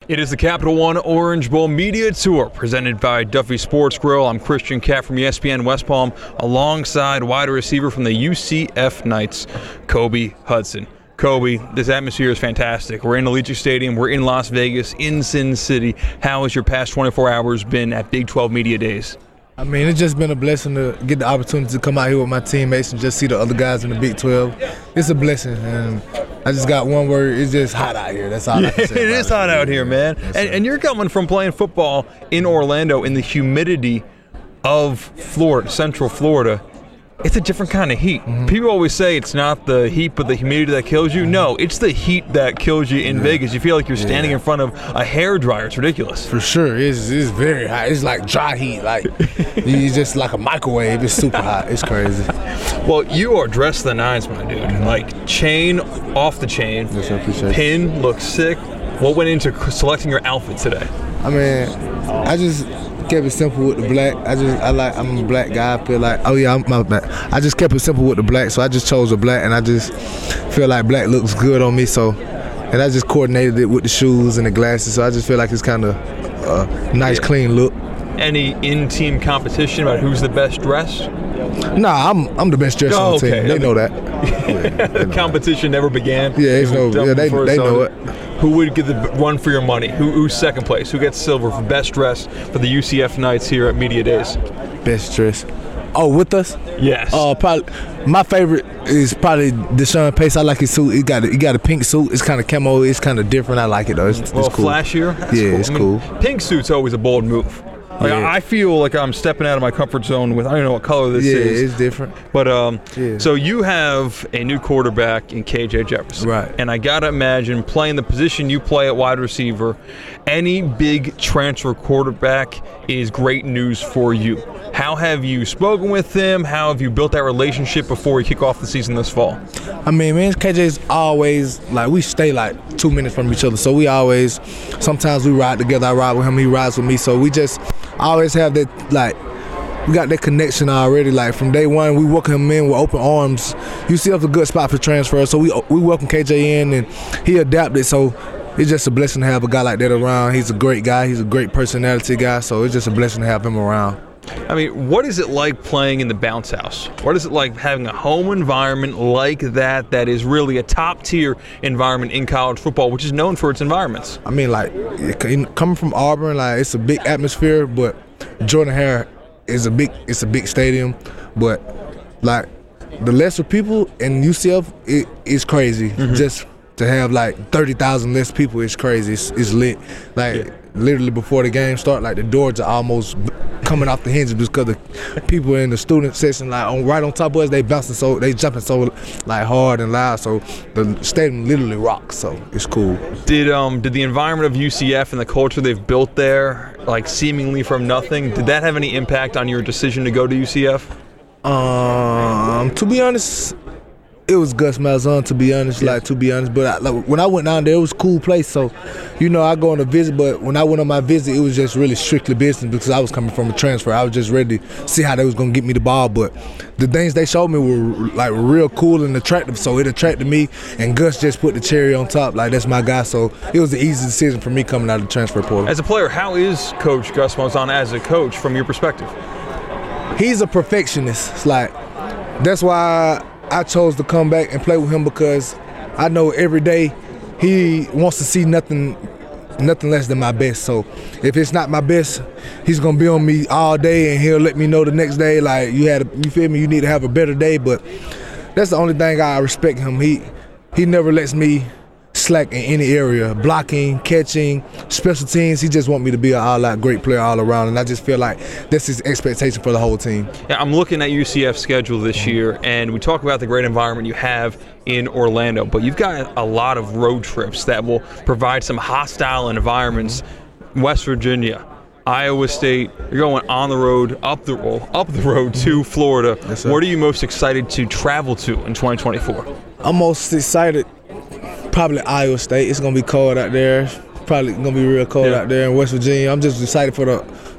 It is the Capital One Orange Bowl Media Tour presented by Duffy Sports Grill. I'm Christian Cat from ESPN West Palm alongside wide receiver from the UCF Knights, Kobe Hudson. Kobe, this atmosphere is fantastic. We're in Allegiant Stadium. We're in Las Vegas, in Sin City. How has your past 24 hours been at Big 12 Media Days? I mean, it's just been a blessing to get the opportunity to come out here with my teammates and just see the other guys in the Big 12. It's a blessing, and I just got one word. It's just hot out here. That's all I can say. It is hot out here, man. And you're coming from playing football in Orlando in the humidity of Florida, Central Florida. It's a different kind of heat. Mm-hmm. People always say it's not the heat but the humidity that kills you. No, it's the heat that kills you in Vegas. You feel like you're standing in front of a hairdryer. It's ridiculous. For sure. It's very hot. It's like dry heat. Like it's just like a microwave. It's super hot. It's crazy. Well, you are dressed to the nines, my dude. Like chain off the chain. Yes, I appreciate it. Pin looks sick. What went into selecting your outfit today? I mean, I just kept it simple with the black. I'm a black guy. I feel like, I just kept it simple with the black, so I just chose the black, and I just feel like black looks good on me. So, and I just coordinated it with the shoes and the glasses. So I just feel like it's kind of a nice, clean look. Any in-team competition about who's the best dressed? Nah, I'm the best dressed on the team. They know that. The competition never began. Yeah, they know it. Who would get the run for your money? Who's second place? Who gets silver for best dress for the UCF Knights here at Media Days? Best dress. Oh, with us? Yes. Probably my favorite is probably Deshaun Pace. I like his suit. He got a pink suit. It's kind of camo. It's kind of different. I like it though. It's cool. Flashier. That's cool. It's cool. Pink suit's always a bold move. Like, I feel like I'm stepping out of my comfort zone with, I don't know what color this is. Yeah, it's different. But so you have a new quarterback in KJ Jefferson. Right. And I got to imagine playing the position you play at wide receiver, any big transfer quarterback is great news for you. How have you spoken with him? How have you built that relationship before we kick off the season this fall? I mean, man, KJ's always, like, we stay like 2 minutes from each other. So we always, sometimes we ride together. I ride with him, he rides with me. So we just always have that, like, we got that connection already. Like, from day one, we welcome him in with open arms. UCF's a good spot for transfer. So we welcome KJ in, and he adapted. So it's just a blessing to have a guy like that around. He's a great guy. He's a great personality guy. So it's just a blessing to have him around. I mean, what is it like playing in the bounce house? What is it like having a home environment like that is really a top-tier environment in college football, which is known for its environments? I mean, like, coming from Auburn, like, it's a big atmosphere, but Jordan-Hare is a big stadium, but, like, the lesser people in UCF, it's crazy. Mm-hmm. Just to have, like, 30,000 less people is crazy. It's lit. Like, literally before the game start, like, the doors are almost coming off the hinges because the people in the student section, like, right on top of us, they bouncing they jumping so, like, hard and loud. So the stadium literally rocks. So it's cool. Did the environment of UCF and the culture they've built there, like, seemingly from nothing, did that have any impact on your decision to go to UCF? To be honest, it was Gus Malzahn, to be honest. But when I went down there, it was a cool place. So, I go on a visit, but when I went on my visit, it was just really strictly business because I was coming from a transfer. I was just ready to see how they was going to get me the ball. But the things they showed me were, like, real cool and attractive. So it attracted me, and Gus just put the cherry on top. Like, that's my guy. So it was an easy decision for me coming out of the transfer portal. As a player, how is Coach Gus Malzahn as a coach from your perspective? He's a perfectionist. It's like, that's why I chose to come back and play with him, because I know every day he wants to see nothing less than my best. So if it's not my best, he's gonna be on me all day, and he'll let me know the next day, like, you feel me, you need to have a better day. But that's the only thing I respect him. He never lets me slack in any area, blocking, catching, special teams. He just want me to be an all-out great player all around, and I just feel like that's his expectation for the whole team. Yeah, I'm looking at UCF's schedule this year, and we talk about the great environment you have in Orlando, but you've got a lot of road trips that will provide some hostile environments. West Virginia, Iowa State, you're going on the road, up the road to Florida. Yes, sir. What are you most excited to travel to in 2024? I'm most excited probably Iowa State. It's going to be cold out there. Probably going to be real cold out there in West Virginia. I'm just excited for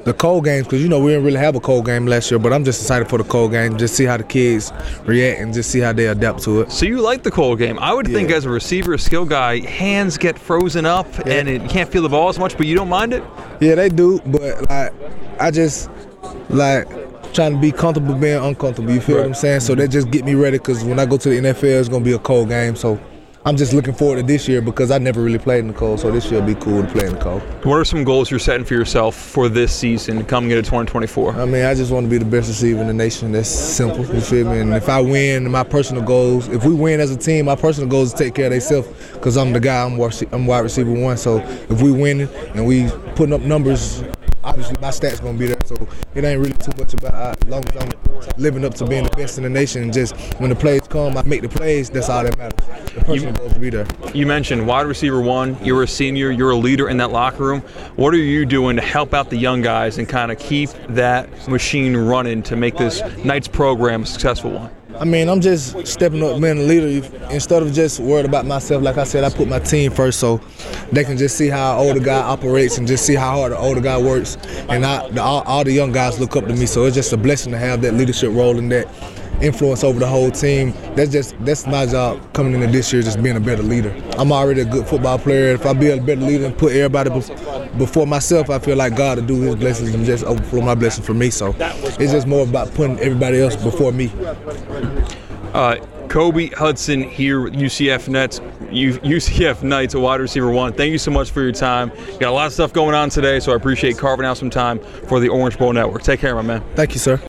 the cold games, because, we didn't really have a cold game last year, but I'm just excited for the cold game, just see how the kids react and just see how they adapt to it. So you like the cold game. I would think as a receiver, skill guy, hands get frozen up and you can't feel the ball as much, but you don't mind it? Yeah, they do, but I just trying to be comfortable being uncomfortable, you feel what I'm saying? So that just get me ready, because when I go to the NFL, it's going to be a cold game, so I'm just looking forward to this year because I never really played in the cold, so this year will be cool to play in the cold. What are some goals you're setting for yourself for this season coming into 2024? I just want to be the best receiver in the nation. That's simple, you feel me? And if I win, my personal goals, if we win as a team, my personal goals is to take care of themselves, because I'm the guy, I'm wide receiver 1. So if we win and we putting up numbers, obviously my stats going to be there. So it ain't really too much about as long as I'm living up to being the best in the nation, and just when the plays come, I make the plays, that's all that matters. The personal goals to be there. You mentioned wide receiver 1, you're a senior, you're a leader in that locker room. What are you doing to help out the young guys and kind of keep that machine running to make this Knights program a successful one? I'm just stepping up, being a leader. Instead of just worried about myself, like I said, I put my team first, so they can just see how an older guy operates and just see how hard the older guy works. And all the young guys look up to me, so it's just a blessing to have that leadership role and that influence over the whole team. That's my job coming into this year, just being a better leader. I'm already a good football player. If I be a better leader and put everybody before myself, I feel like God will do his blessings and just overflow my blessings for me. So it's just more about putting everybody else before me. Kobe Hudson here with UCF Knights, a wide receiver 1. Thank you so much for your time. You got a lot of stuff going on today, so I appreciate carving out some time for the Orange Bowl Network. Take care, my man. Thank you, sir.